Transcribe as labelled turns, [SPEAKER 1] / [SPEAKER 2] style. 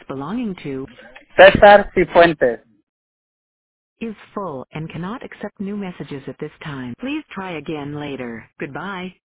[SPEAKER 1] belonging to
[SPEAKER 2] César Cifuentes.
[SPEAKER 1] is full and cannot accept new messages at this time. Please try again later. Goodbye.